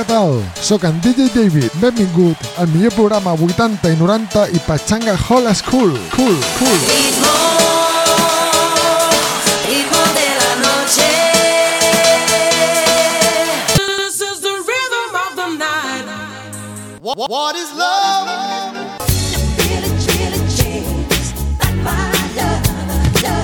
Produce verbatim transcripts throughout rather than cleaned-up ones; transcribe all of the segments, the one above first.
què tal? Soc en D J David. Benvingut al millor programa vuitanta i noranta i Pachanga Hall School. Cool, cool. Ritmo, ritmo de la noche. This is the rhythm of the night. What, what is love? Really, really changed like my love, love.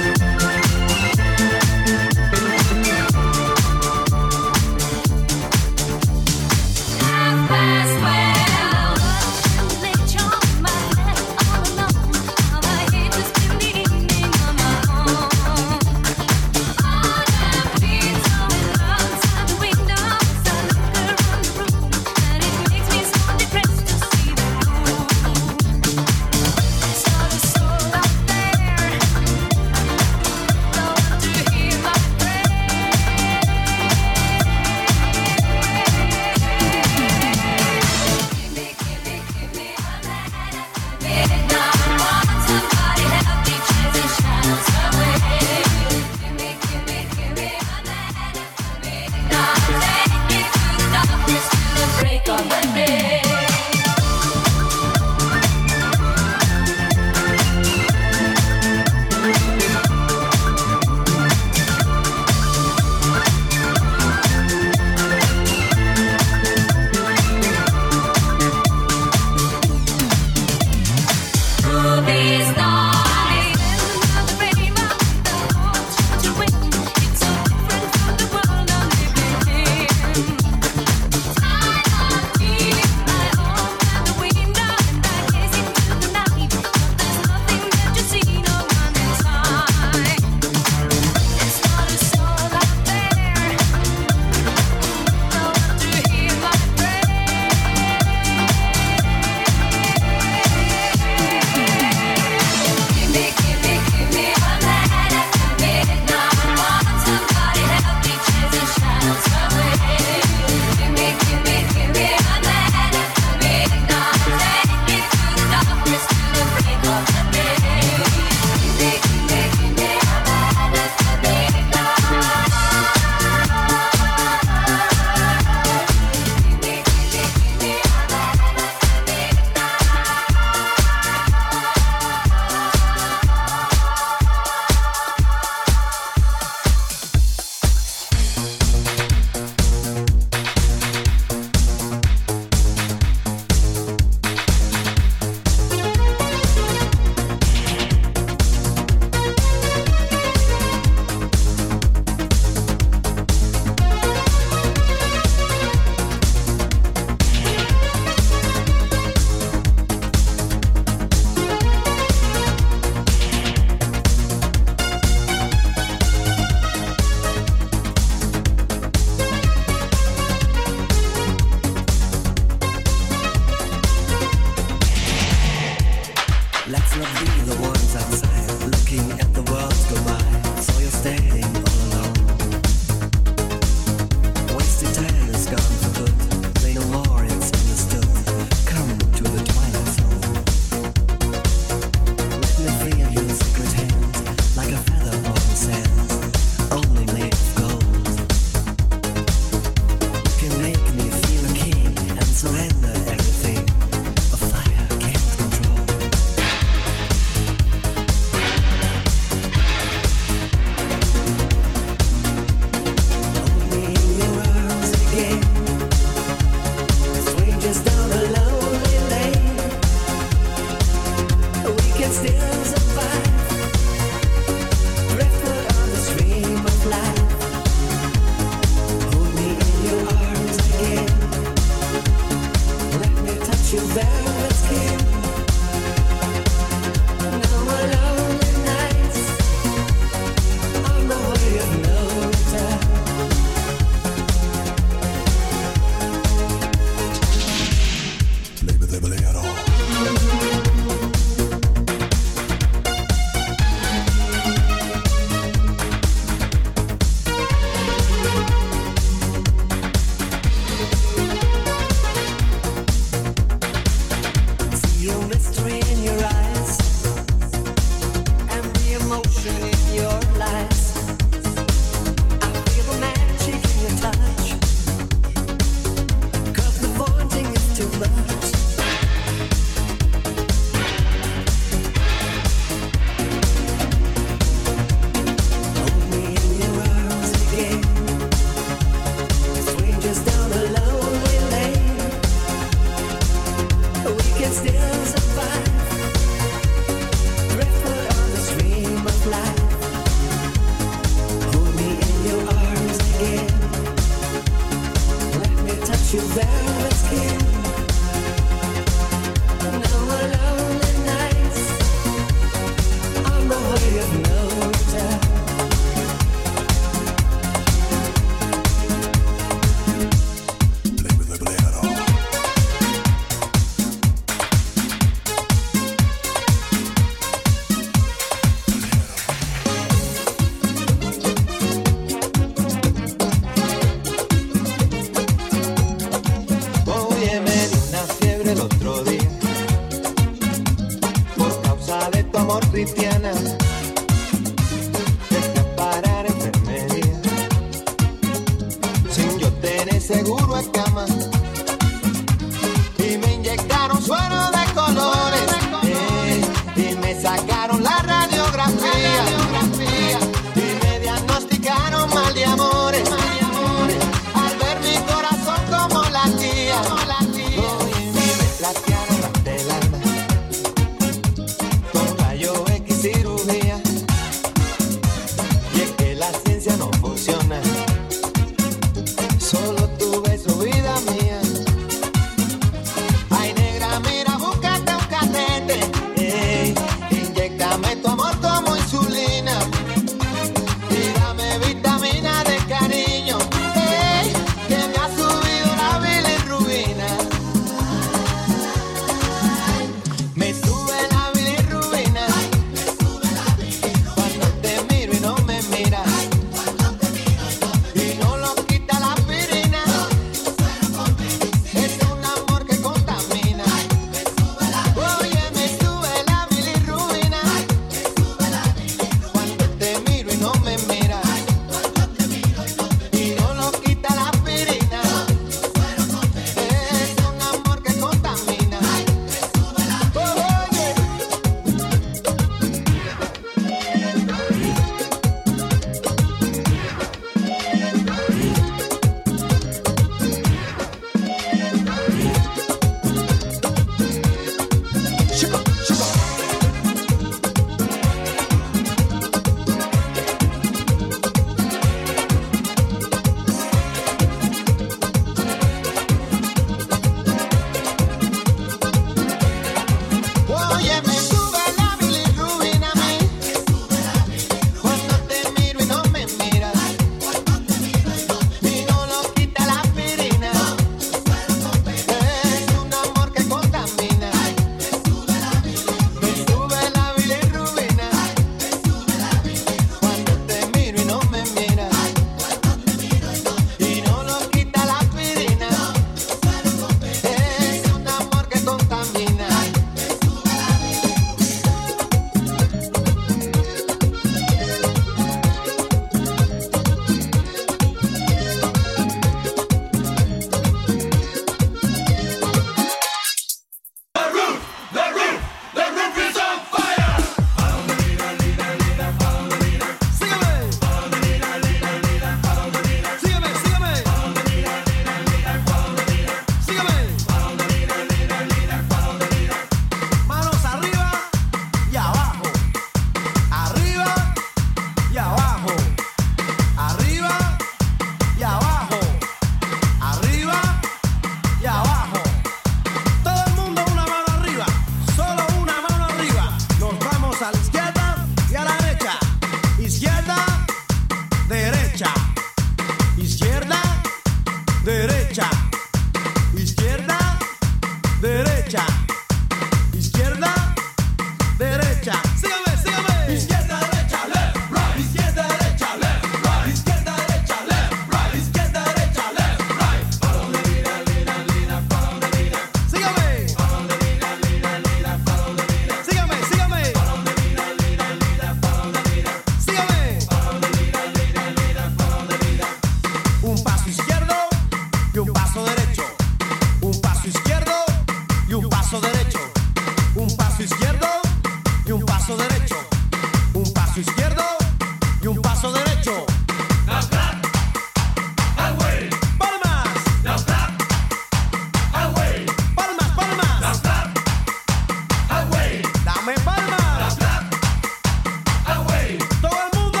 derecho. Now clap and wave. Palmas. Now clap and wave. Palmas, palmas. Now clap and wave. Dame palmas. Now clap and wave. Todo el mundo.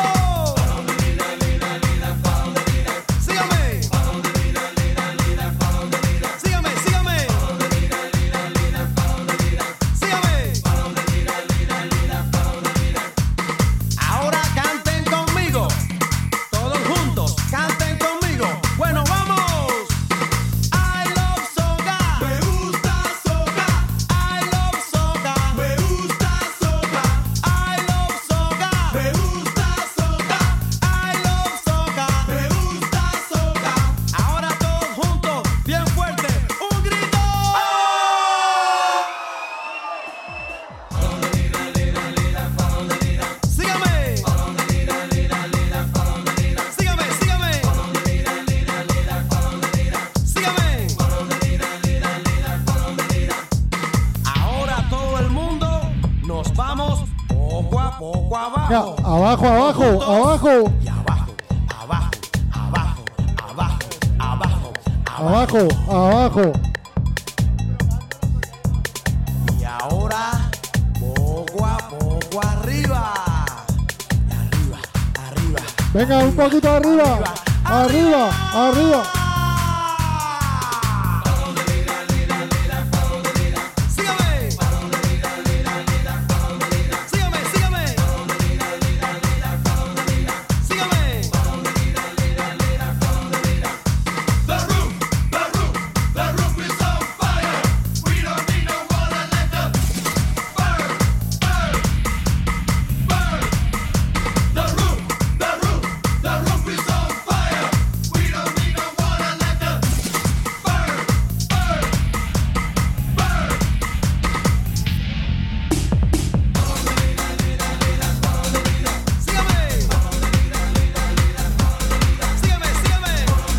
Sígame. Sígame, sígame. Sígame. Ahora canten conmigo. Todos juntos, canten conmigo. Bueno, vamos. I love soca. Me gusta soca. I love soca. Me gusta soca. I love soca. Me gusta soca. I love soca. Me gusta soca. Ahora todos juntos, bien fuerte. Un grito. Sígame. Sígame, sígame. Sígame. Ahora todo el mundo nos vamos poco a poco Ya, abajo. abajo, abajo, Juntos. abajo, Y abajo, abajo, abajo, abajo, abajo, abajo, abajo. Y ahora poco a poco arriba. Y arriba, arriba. Venga, un poquito arriba, arriba, arriba. Sígame. Sígame, sígame. Sígame. The roof, the roof, the roof is on fire. We don't need no water, let the burn, burn, burn. The roof, the roof, the roof is on fire. We don't need no water, let the burn, burn, burn. Sígame. Sígame, sígame.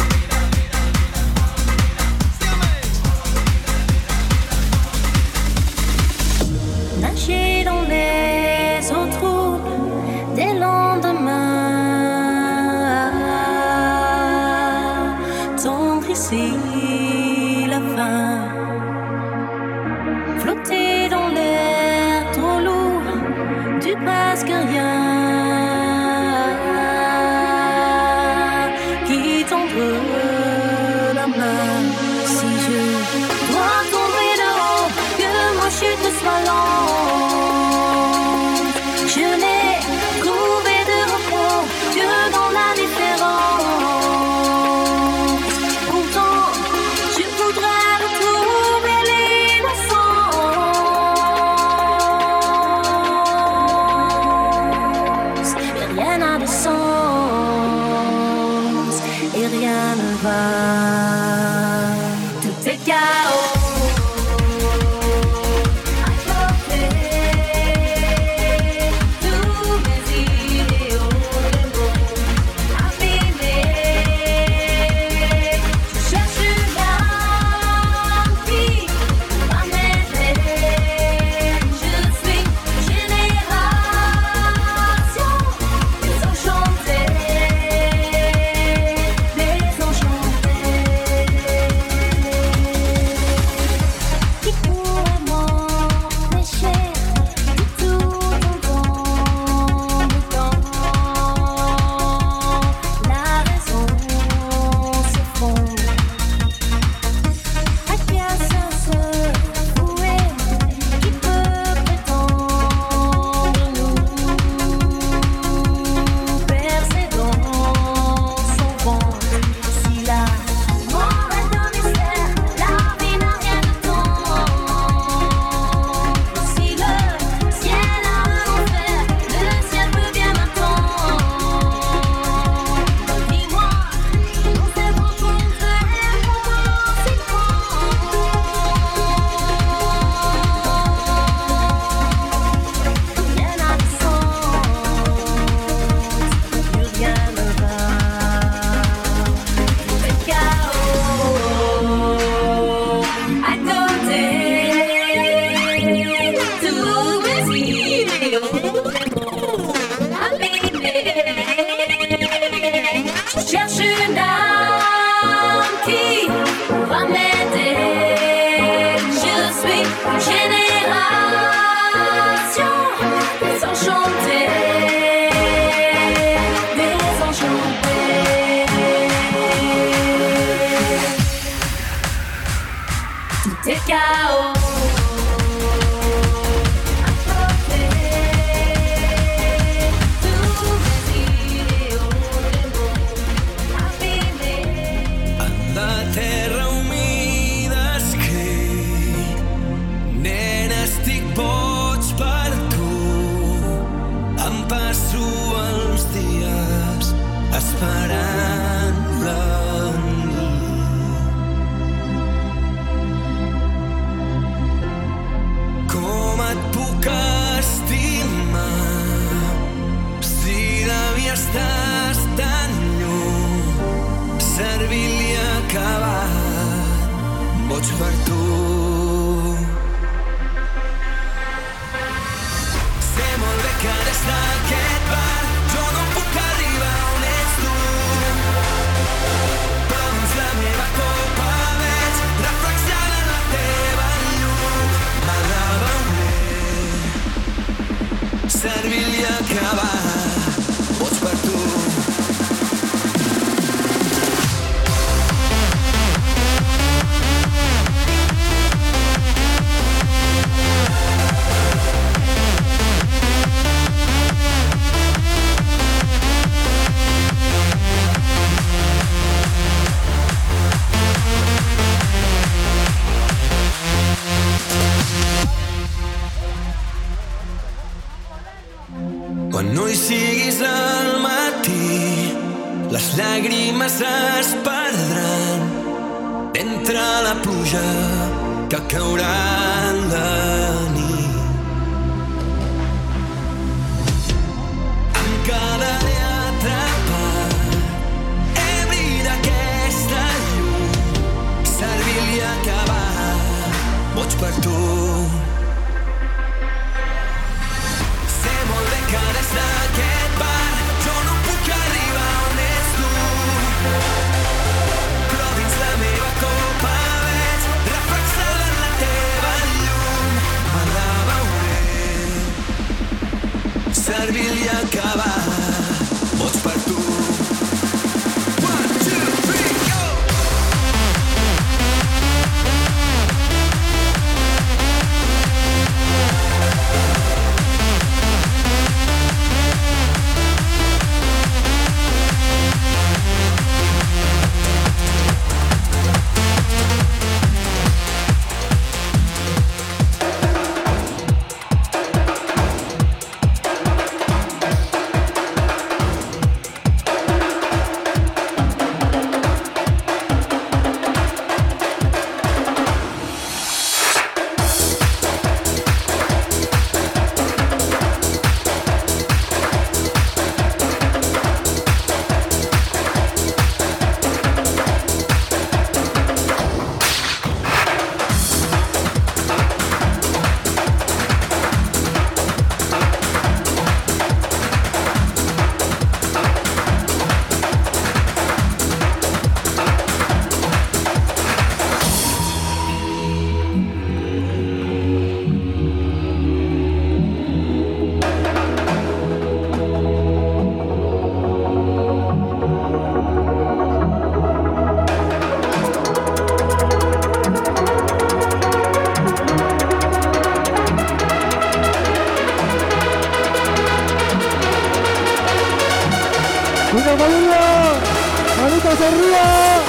Sígame. Nager dans les eaux troubles des lendemains, tendre ici la fin, flotter dans l'air trop lourd du presque rien, qui tendre la main. Si je dois tomber de haut, que ma chute soit lente, je n'ai trouvé de repos que dans la différence. Pourtant, je voudrais retrouver l'innocence. Et rien n'a de sens, et rien ne va. Tout est chaos. À côté, tous mes idéaux de beau, abîmés. Je cherche une âme qui va m'aider. Je suis génération désenchantée, désenchantée. chaos. La terra humida escric, nena, estic boig per tu. Em passo els dies esperant la nit. Com et puc estimar si de mi estàs tan lluny? Servir-li acabat, boig per tu. Sé molt bé que des d'aquest bar jo no puc arribar on ets tu, però dins la meva copa veig reflexada en la teva llum. Me la veuré, servir-li acabat, boig per tu. Quan no hi siguis al matí, les llàgrimes es perdran entre la pluja que caurà en la nit. Em quedaré atrapat, ebri d'aquesta llum, servir-li acabat, boig per tu. Que des d'aquest bar jo no puc arribar on ets tu, però dins la meva copa veig reflexada en la teva llum. Me la veuré, servir-li acabat, boig per tu. One, two, three, go! ¡Venga, familia! ¡Manitos arriba!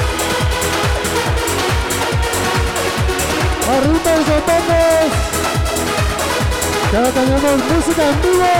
¡Arriba los botones! ¡Que ahora tenemos música en vivo!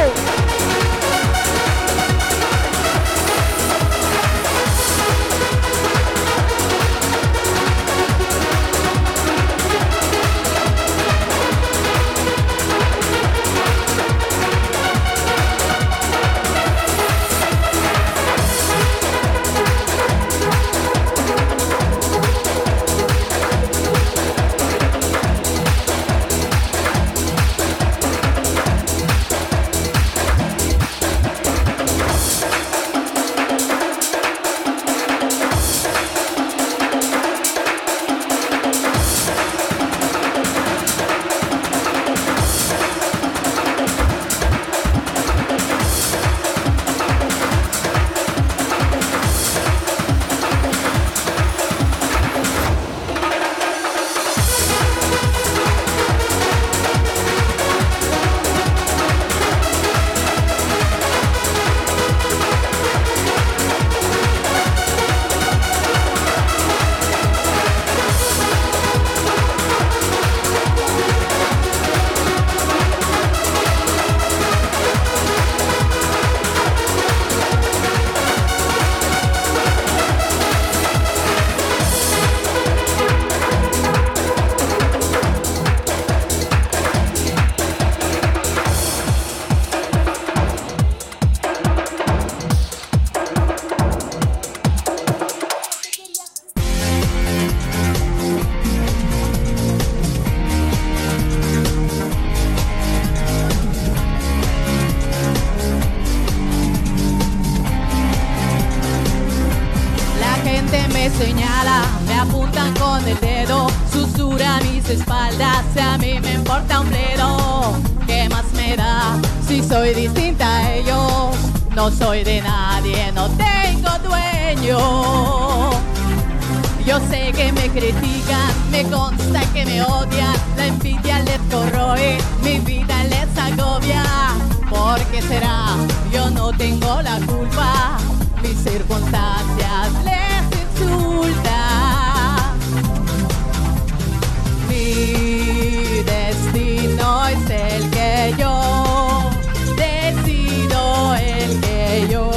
me señala, me apuntan con el dedo, susurra a mis espaldas, a mí me importa un bledo. ¿Qué más me da si soy distinta a ellos? No soy de nadie, no tengo dueño. Yo sé que me critican, me consta que me odian, la envidia les corroe, mi vida les agobia. ¿Por qué será? Yo no tengo la culpa, mis circunstancias les insultan. Mi destino es el que yo decido, el que yo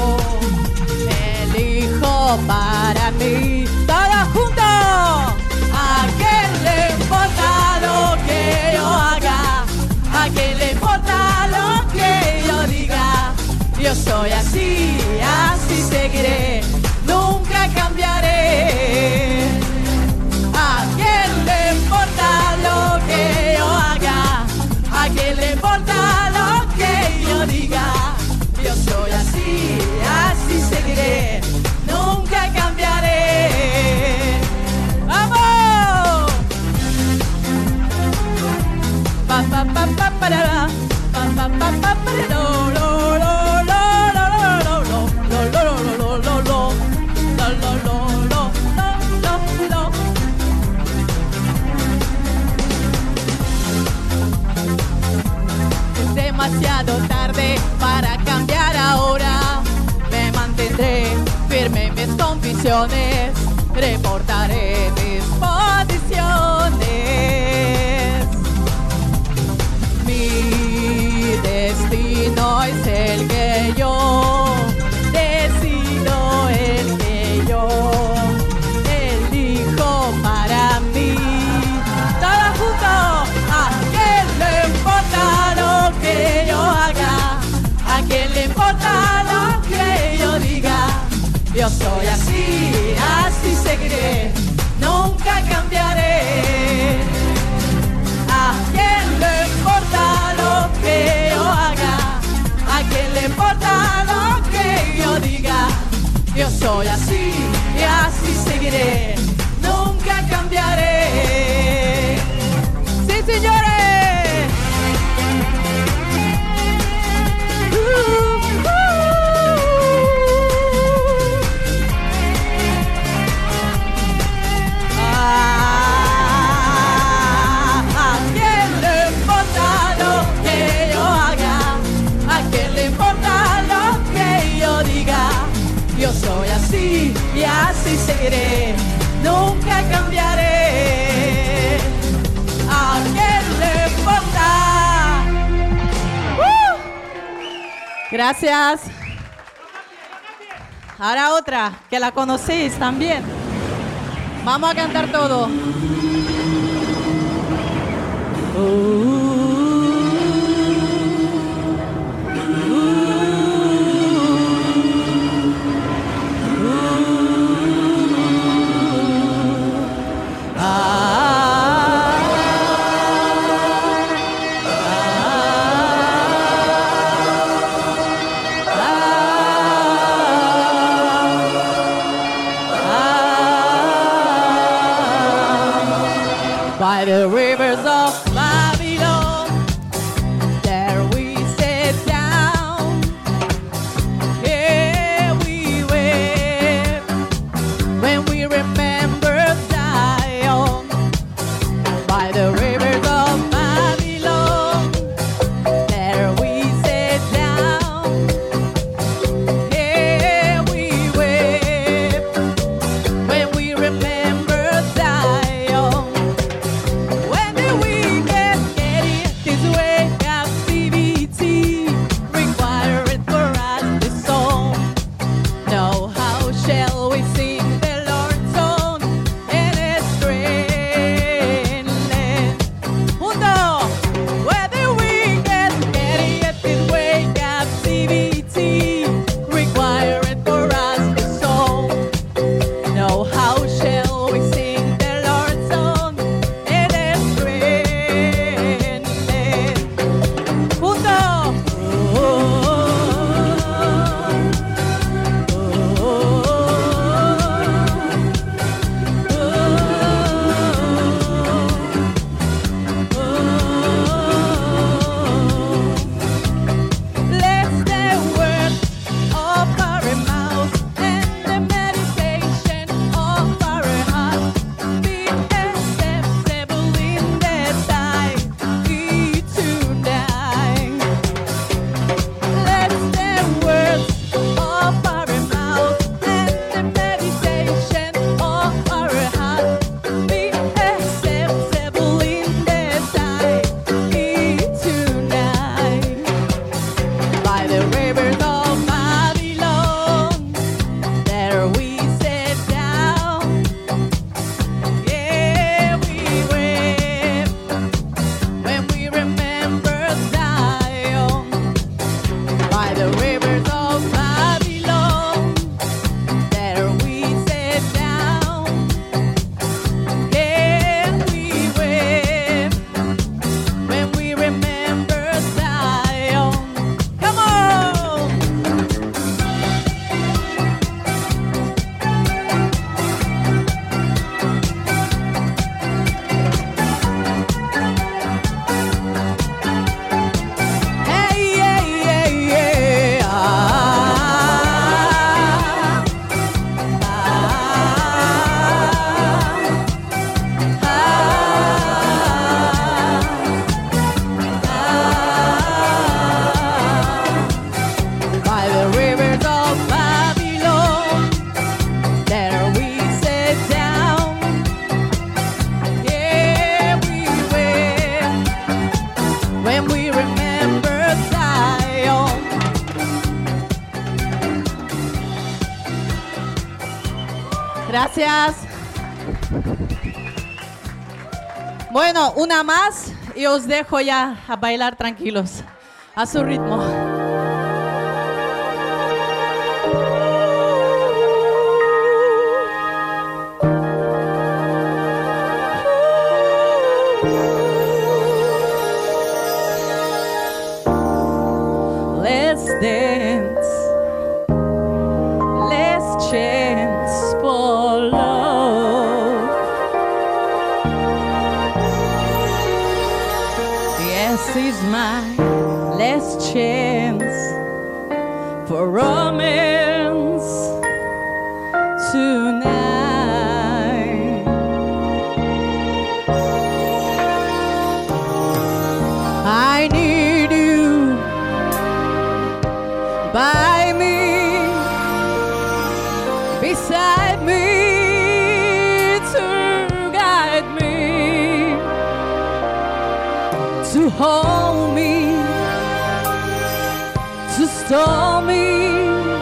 elijo para mí. ¡Todos juntos! ¿A quién le importa lo que yo haga? ¿A quién le importa lo que yo diga? Yo soy así, así seguiré, nunca cambiaré. ¿A quién le importa lo que yo haga? ¿A quién le importa lo que yo diga? Yo soy así, así seguiré, nunca cambiaré. ¡Vamos! Pa pa pa pa para pa pa pa pa para lo lo lo lo lo lo lo lo lo lo lo Es demasiado tarde para cambiar ahora. Me mantendré firme en mis convicciones, reportaré mis posiciones. Mi destino es el que yo decido, el que yo elijo para mí. Todos juntos. ¿A quién le importa lo que yo haga? ¿A quién le importa lo que yo diga? Yo soy así, así seguiré, nunca cambiaré. ¿A quién le importa lo que yo haga? ¿A quién le importa lo que yo diga? Yo soy así y así seguiré, nunca cambiaré. ¡Sí, señores! Uh, uh. ¿A quién le importa lo que yo haga? ¿A quién le importa lo que yo diga? Yo soy así y así seguiré, nunca cambiaré. ¿A quién le importa? ¡Uh! Gracias. Ahora otra, que la conocéis también. Vamos a cantar todo. By the rivers of Babylon, there we sit down, here we weep, when we remember Zion. By the rivers of Babylon, there we sit down, here we weep, when we remember Zion. When Gracias. Bueno, una más y os dejo ya a bailar tranquilos, a su ritmo. Let's dance, let's chance for love. Yes, is my last chance for romance tonight. I need you by me, beside me, to guide me, to hold me, to store me.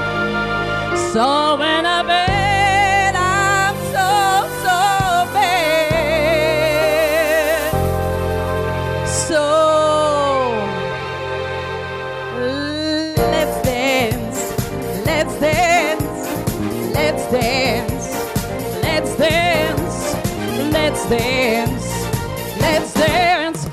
So when I bed, I'm so, so bad. So let's dance, let's dance, let's dance, let's dance, let's dance, let's dance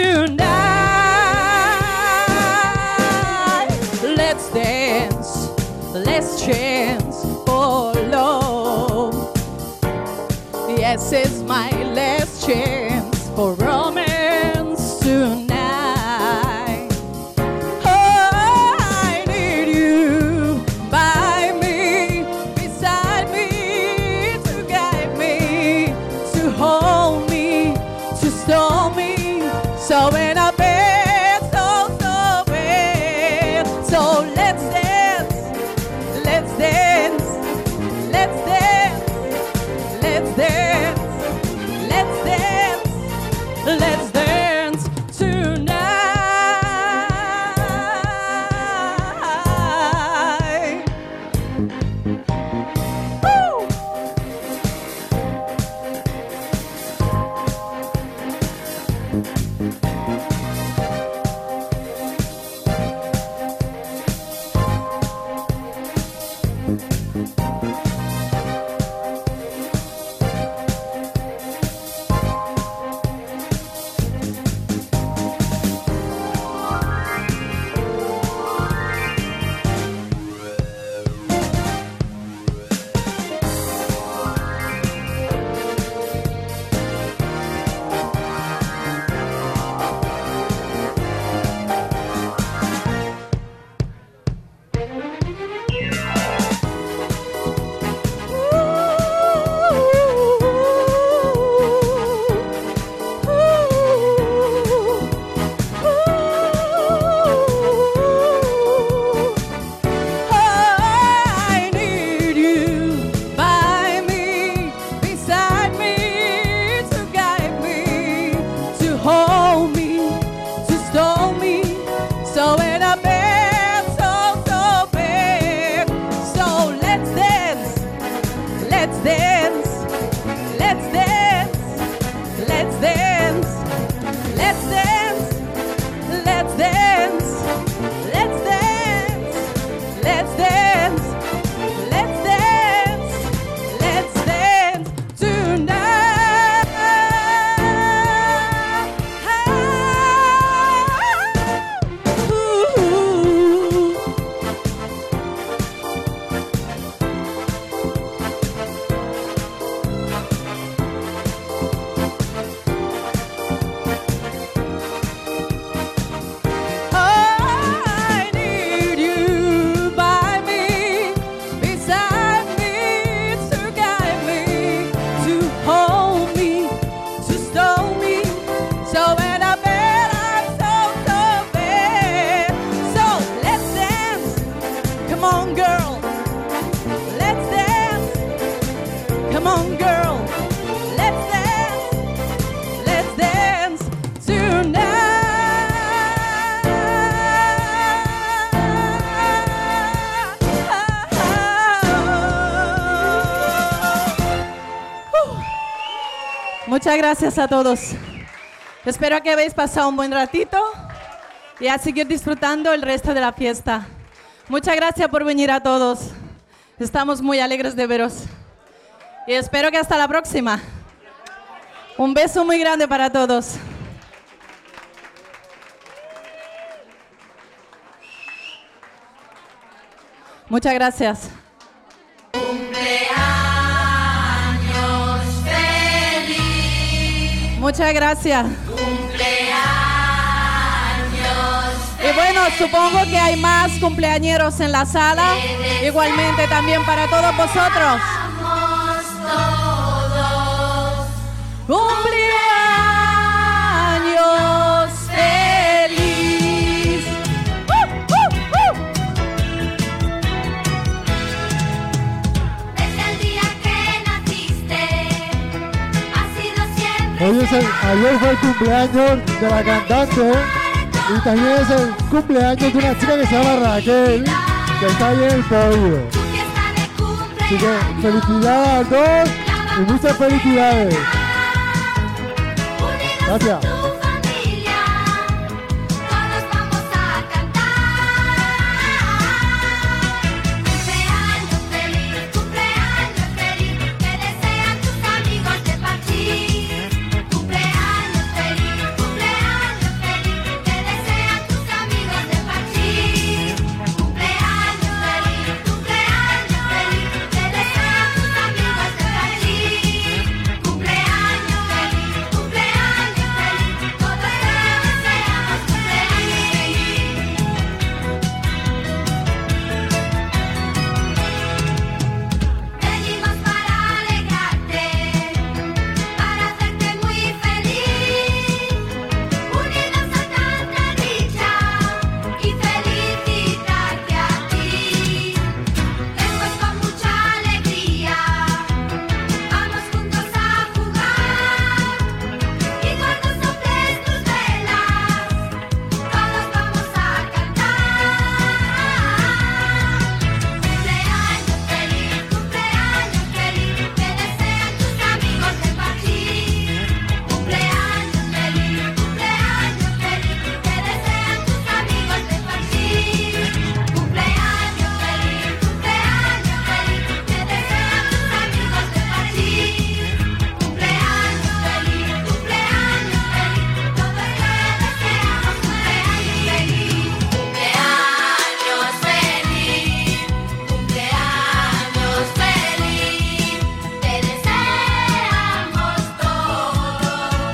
tonight. Let's dance, let's chance for love. Yes, it's my last chance for romance tonight. Oh, I need you by me, beside me, to guide me, to hold me, to store me. So when I bed, so, so bad. So let's dance, let's dance, let's dance, let's dance, let's dance, Muchas gracias a todos. Espero que habéis pasado un buen ratito y a seguir disfrutando el resto de la fiesta. Muchas gracias por venir a todos. Estamos muy alegres de veros. Y espero que hasta la próxima. Un beso muy grande para todos. Muchas gracias. Cumpleaños feliz. Muchas gracias. Cumpleaños Y bueno, supongo que hay más cumpleañeros en la sala. Igualmente también para todos vosotros. feliz todos. ¡Cumpleaños feliz! ¡Uh, uh, uh! Desde el día que naciste, has sido siempre. Hoy es el, ayer fue el cumpleaños de la cantante y también es el cumpleaños de una chica que se llama Raquel, que está ahí en el podio. Tu fiesta de Así que cumpleaños. felicidades a todos y muchas felicidades. Unidos Gracias. en tu familia, todos vamos a cantar. Cumpleaños feliz, cumpleaños feliz, que desean tus amigos de partir. Cumpleaños feliz, cumpleaños feliz, que desean tus amigos de partir. Cumpleaños feliz, cumpleaños feliz, que desean tus amigos de partir. Cumpleaños feliz, cumpleaños feliz, todos te deseamos cumpleaños feliz. Venimos para alegrarte, para hacerte muy feliz, unidos a tanta dicha y felicitarte a ti. Después con mucha alegría vamos juntos a jugar y cuando soples tus velas todos vamos a cantar. Cumpleaños feliz, cumpleaños feliz, que desean tus amigos de partir. Cumpleaños feliz, cumpleaños feliz, que desean tus amigos de partir. Cumpleaños feliz, cumpleaños feliz, que desean tus amigos de partir. Cumpleaños feliz, cumpleaños feliz, todos te deseamos cumpleaños feliz. Cumpleaños feliz, cumpleaños feliz, te deseamos todos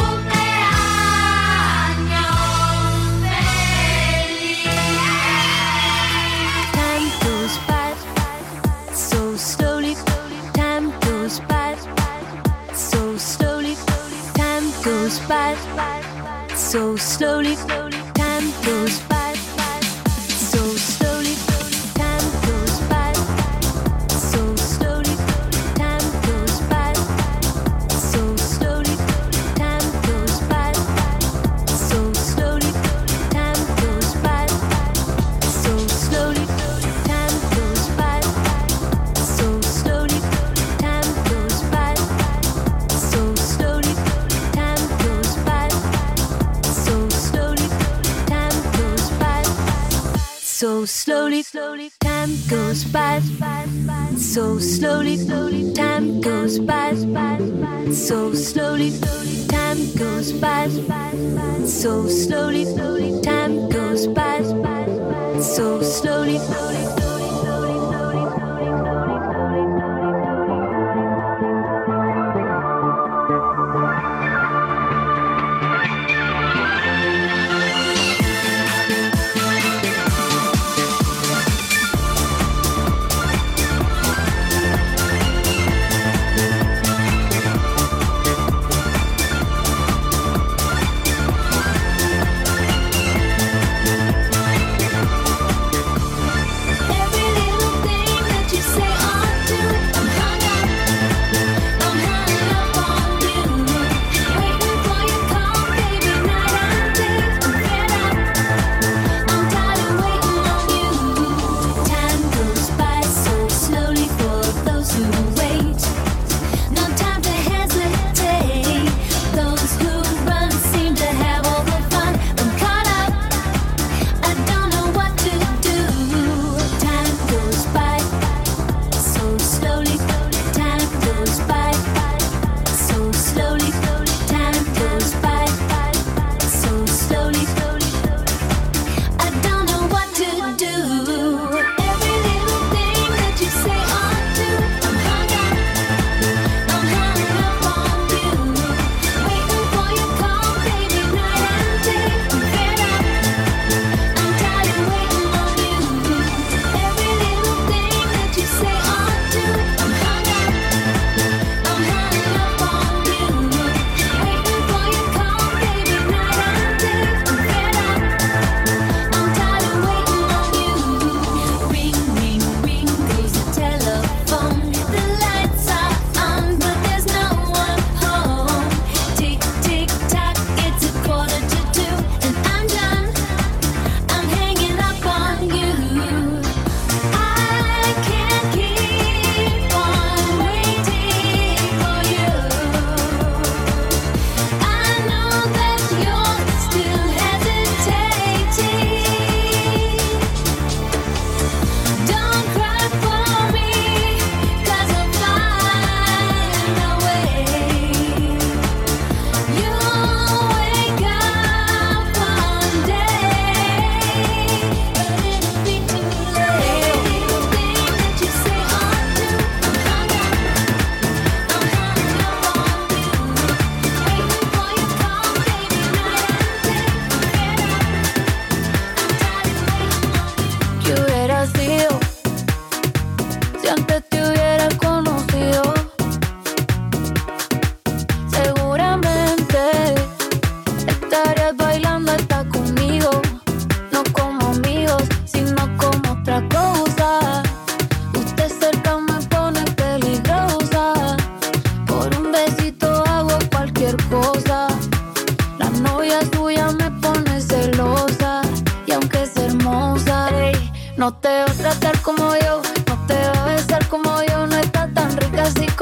Time goes by so slowly, time goes by so slowly, time goes by so slowly, time goes by so slowly, time goes by so slowly, time goes by so slowly, time goes by so slowly, time goes by so slowly, time goes by so slowly, time goes by so slowly, slowly, time goes by so slowly, slowly, time goes by so slowly, slowly, time goes by so slowly, slowly, time goes by so slowly, slowly, slowly, slowly, slowly, slowly, feliz.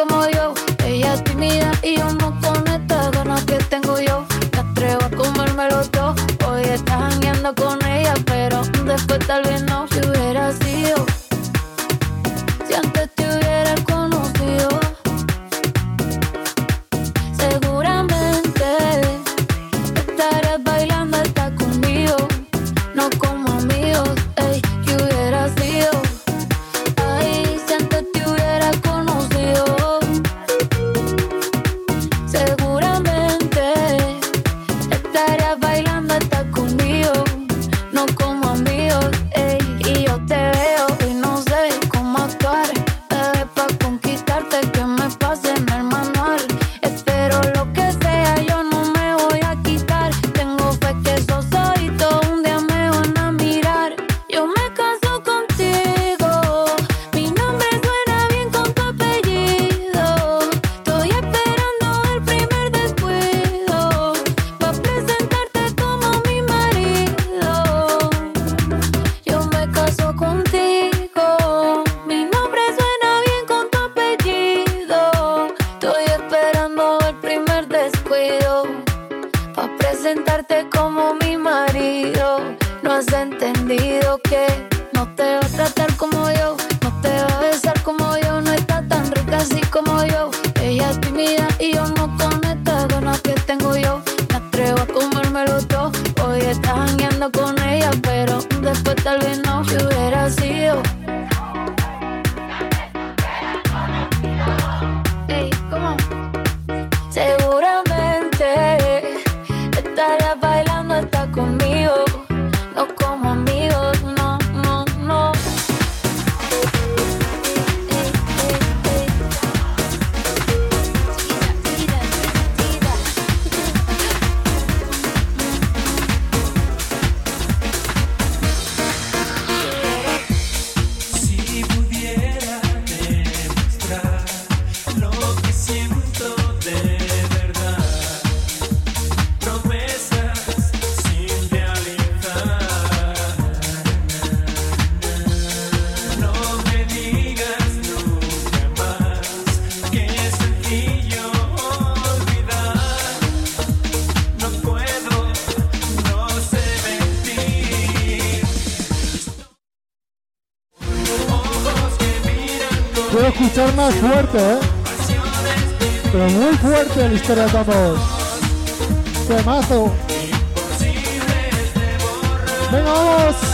como yo. Ella es tímida y yo no con estas ganas que tengo yo. Me atrevo a comérmelo todo. Hoy estás jangueando con ella, pero después tal vez no. Si hubiera sido, si antes te hubiera conocido, seguramente estarías bailando hasta conmigo, no como amigos. Ey, que hubiera sido, ay, si antes te hubiera conocido, seguramente estarías bailando hasta conmigo, no como amigos. Ey, y yo te veo y no sé cómo actuar, bebé, pa' conquistarte que me pase en el manual. Espero lo que sea, yo no me voy a quitar. Tengo fe que esos ojitos un día me van a mirar. Yo me caso contigo, mi nombre suena bien con tu apellido. Estoy esperando el primer descuido pa' presentarte como mi marido. Yo me caso contigo, mi nombre suena bien con tu apellido. Estoy esperando el primer descuido pa' presentarte como mi marido. No has entendido que no te va a tratar como yo, no te va a besar como yo, no está tan rica así como yo. Ella es tímida y yo no con estas ganas que tengo yo. Me atrevo a comérmelo todo. Hoy estás jangueando con ella, pero después tal vez no. Si hubiera sido, ey, ¿cómo? Seguramente estarías bailando hasta conmigo, no como amigos, no, no, no. Ey, ey, ey. Tira, tira, Si pudiera demostrar lo que siento de verdad, promesas sin realizar. No me digas nunca más que es sencillo olvidar. No puedo, no sé mentir. Ojos que miran con Puedo escuchar más fuerte, ¿eh? Pero muy fuerte la historia de amor. Temazo. Venga, vamos.